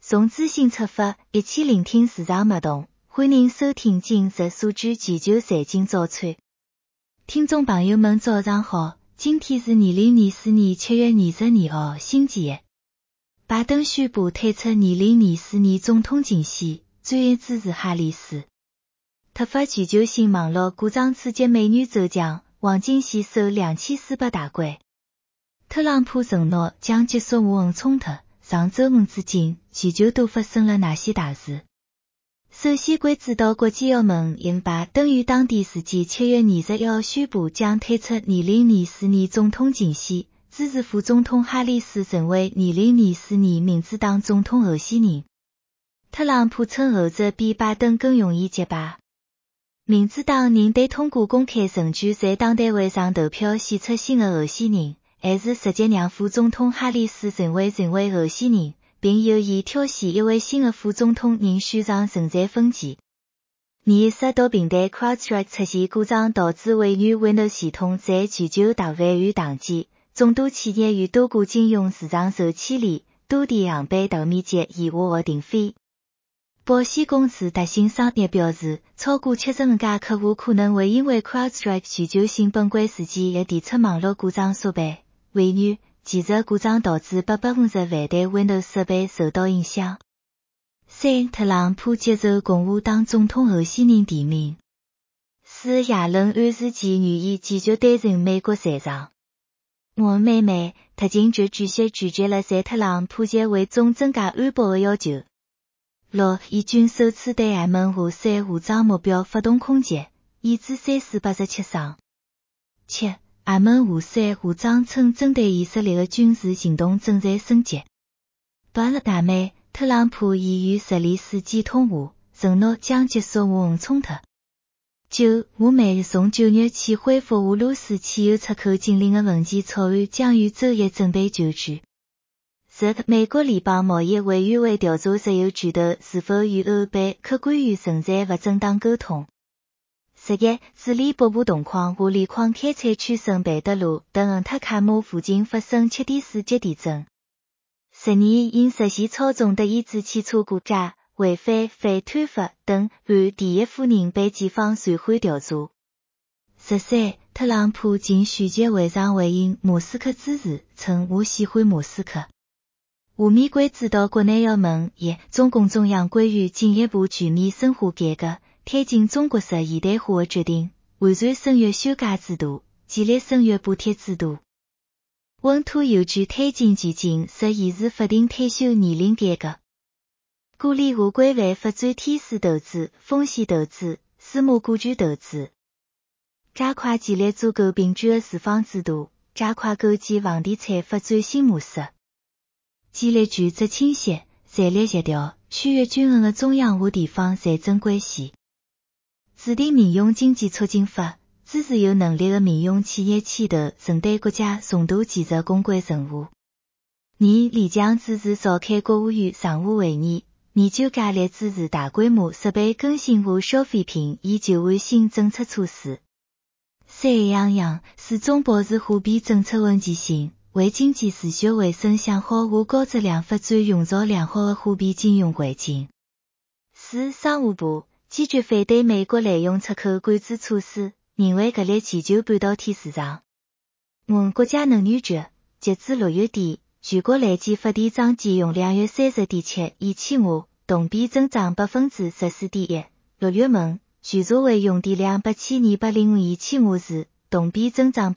从资讯出发，一起聆听市场脉动。欢迎收听今日数据全球财经早餐。听众朋友们早上好，今天是2024年7月22号星期一。拜登宣布推出2024年总统竞选，专业支持哈里斯。突发全球性网络故障刺激美元走强，黄金线收2400大关。特朗普承诺将结束无核冲突，上周五至今，全球都发生了哪些大事？首先关注到国际澳门因拜登于当地时间7月21号宣布将推出2024年总统竞选，支持副总统哈里斯成为2024年民主党总统候选人。特朗普称后者比拜登更容易击败。民主党人对通过公开程序在党代会上投票选出新的候选人，还是直接让副总统哈里斯成为候选人，并由伊挑选一位新的副总统人选上存在分歧。年10到平台 CrowdStrike 出现故障，导致微软 Windows 系统在全球大范围宕机，众多企业与多国金融市场受牵连，多地航班大面积延误或停飞。保险公司达信商业表示，超过70家客户可能会因为 CrowdStrike 全球性崩溃事件而提出网络故障索赔。微软其实故障导致850万台 Windows 设备受到影响。3. 特朗普接受共和党总统候选人提名。4. 耶伦暗示其愿意继续担任美国财长。我妹妹特警局主席拒绝了在特朗普及为总增加安保的要求。6. 以军首次对也门胡塞武装目标发动空袭，已致387伤。7. 也门胡塞武装称针对以色列的军事行动正在升级。8. 南美特朗普已与泽连斯基通话，承诺将结束无核冲突。9. 俄美从9月起恢复俄罗斯汽油出口禁令的文件草案将于周一准备就绪。10. 美国联邦贸易委员会调查石油巨头是否与欧贝克官员存在不正当沟通。11. 智利北部铜矿和锂矿开采区圣贝德罗等恩特卡姆附近发生7.4级地震。12. 因涉嫌操纵德意志汽车股价、违反反贪腐等案第一夫人被检方传唤调查。13. 特朗普竞选集会上回应莫斯科支持，称我喜欢莫斯科。下面关注到国内要闻。1. 中共中央关于进一步全面深化改革，推进中国式现代化的决定，完善生育休假制度，建立生育补贴制度。稳妥有序推进全境实现时法定退休年龄改革。鼓励下规范发展天使投资、风险投资、私募股权投资。加快建立足够平均的住房制度，加快构建房地产发展新模式。建立权责清晰、战略协调、区域均衡的中央和地方财政关系。制定民用经济促进法，支持有能力的民用企业牵头承担国家重大建设公关任务。2. 立强支持召开国务院常务会议，研究加力支持大规模设备更新和消费品以救援新政策措施。3. 始终保持货币政策稳健性，为经济持续回升想好和高质量发展营造良好的货币金融环境。4. 商务部坚决反对美国滥用出口管制措施，认为搿类全球半导体市场。5. 国家能源局截至6月底，全国累计发电装机用量约30.7亿千瓦，同比增长 14.1%。6月份，全社会用电量8205亿千瓦时，同比增长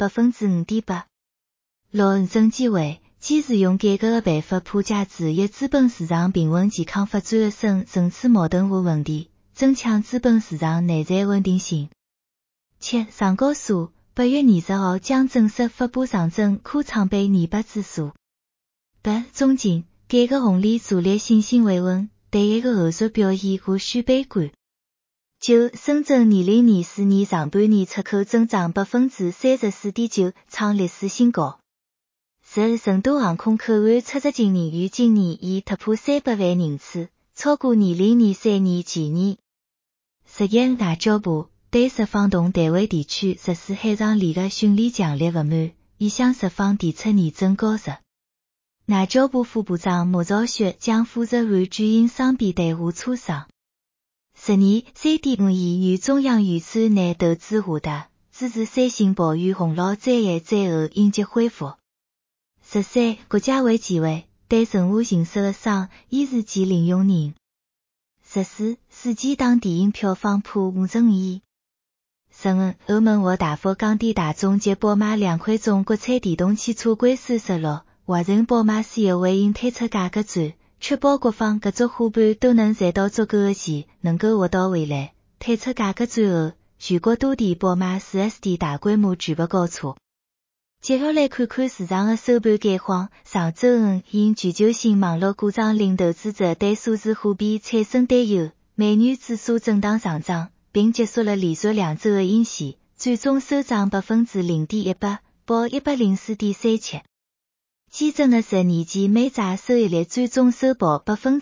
5.8%。6. 证监会坚持用改革的办法破解制约资本市场平稳健康发展的深层次矛盾和问题，增强资本市场内在稳定性。7. 上交所8月20号将正式发布上证科创板200指数。8. 中金改革红利助力信心维稳，对一个后续表现和续悲观。9. 深圳2024年上半年出口增长 34.9%， 创历史新高。10. 成都航空口岸出入境人员今年已突破300万人次，超过2023年前年。11. 外交部对释放同台湾地区实施海上联合训练强烈不满，已向释放提出严正交涉。 外交部副部长莫兆雪将负责按军营伤病队伍处上。10年 3.5 亿元中央预算内投资下达，支持三星暴雨洪涝灾害灾后应急恢复。13国家卫健委对任务形式的赏依日计领用人。14世纪档电影票房破55亿。15欧盟和大幅降低大众及宝马2款中国产电动汽车归属收入，华晨宝马 CEO 回应推出价格战，确保各方各族伙伴都能赚到足够的钱，能够活到未来。推出价格战后，全国多地宝马 4S 店大规模举报高车。接下来看看市场的收盘概况。上周五，因全球性网络故障令投资者对数字货币产生担忧，美元指数震荡上涨，并结束了连续2周的阴线，最终收涨 0.18%， 报 104.37。基准的10年期美债收益率最终收报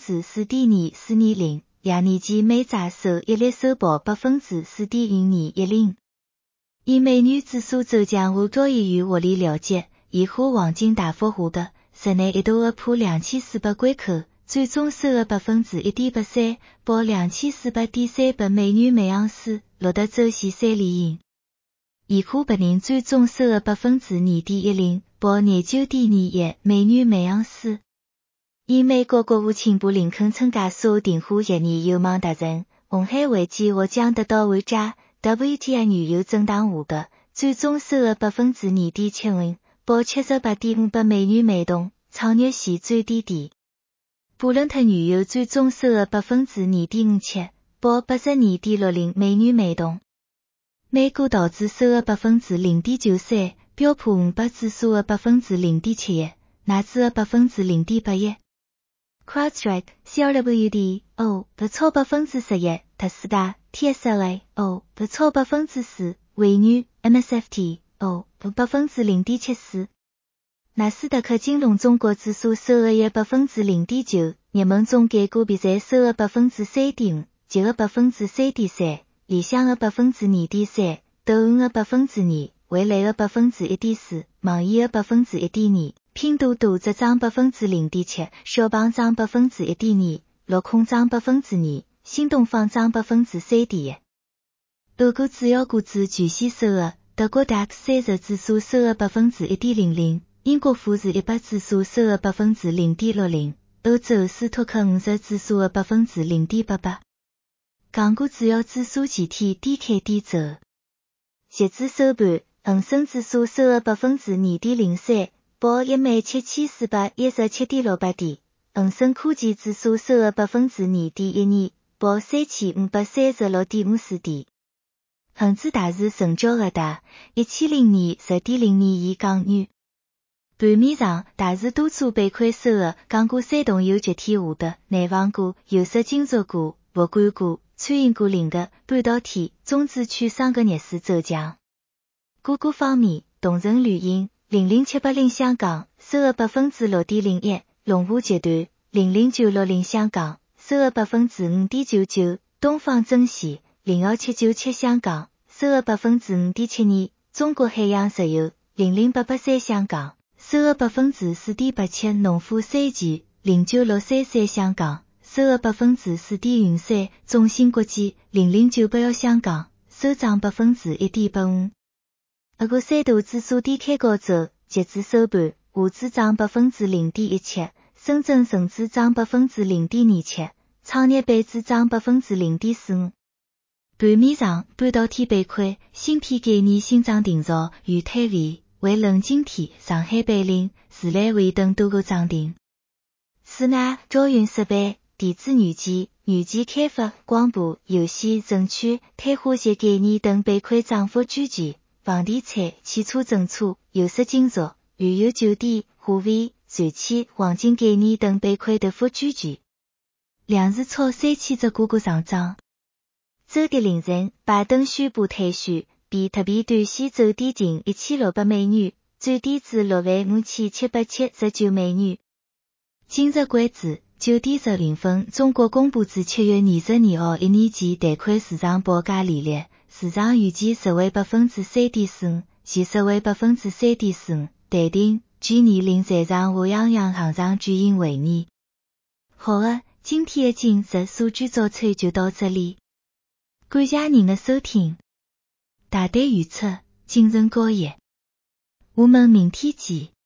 4.2420， 2年期美债收益率收报 4.1210。以美元指数走强和交易员获利了结，现货黄金大幅下跌，日内一度突破2400关口，最终收了 1.83%， 报 2400.38美元每盎司，录得周线3连阴。现货白银最终收了 2.10%， 报 29.21美元每盎司。以美国国务卿布林肯称加速订货协议有望达成，红海危机或将得到缓解。WTI 原油震荡下跌，最终收了 2.75%， 报 78.58美元每桶，创日线最低点。布伦特原油最终收了 2.57%， 报 82.60美元每桶。美股道指收了 0.93%， 标普500指数的 0.71%， 纳指的 0.81%。CrowdStrike CRWD 不超 11%， 特斯拉 TSLA 不超 4%， 微软 MSFT 不 0.74%。纳斯达克金融中国指数收了约 0.9%， 热门中概股比赛收了 3.5%， 捷的 3.3%， 理想的 2.3%， 斗运的 2%， 蔚来的 1.4%， 网易的 1.2%。拼多多则涨 0.7%， 小鹏涨 1.2%， 落空涨 2%， 新东方涨 3.1%。欧股主要股指全线收入，德国 DAX 30指数收入 1.00%， 英国富时100指数收入 0.60%， 欧洲斯托克50指数的 0.88%。港股主要指数前天低开低走。截至收盘，恒生指数收入 2.03%。报 17,417.68 点，恒生科技指数收入 2.12%， 报 3,536.54 点。恒指大市成交额大 1,020.02 亿港元。盘面上，大市多处被亏收入，港股3动有集体下跌，内房股、有色金属股、物管股、餐饮股领跌，半导体、中资券商个逆势走强。个股方面，同程绿营00780香港收入 6.01%， 龙湖集团00960香港收入 5.99%， 东方珍惜02797香港收入 5.72%， 中国海洋石油00883香港收入 4.87%， 农夫山泉09633香港收入 4.03%， 中芯国际00981香港收涨 1.85%。俄国三大指数低开高走，截至收盘，沪指涨 0.17%， 深圳成指涨 0.27%， 创业板指涨 0.45%。盘面上，半导体被亏，芯片概念新涨停潮，裕泰微、为冷晶体、上海贝林、自来微等多个涨停。此外，招运设备、电子元件、软件开发、广播、游戏、证券、碳化锡概念等被亏涨幅居前。房地产、汽车政策、有色金属、旅游酒店、华为、传奇、黄金概念等被亏跌幅居前。两市超3000只个股上涨。周日凌晨，拜登宣布退选，比特币短线走低近1600美元，最低至65779美元。今日关注9点10分，中国公布至7月22号1年期贷款市场报价利率。市场预计实为 3.45%， 现实为 3.45%， 暂定去年令在场我样样行上举行会议。好的，今天的今日素居早餐就到这里。感谢您的收听。大胆预测，精神高一。我们明天见。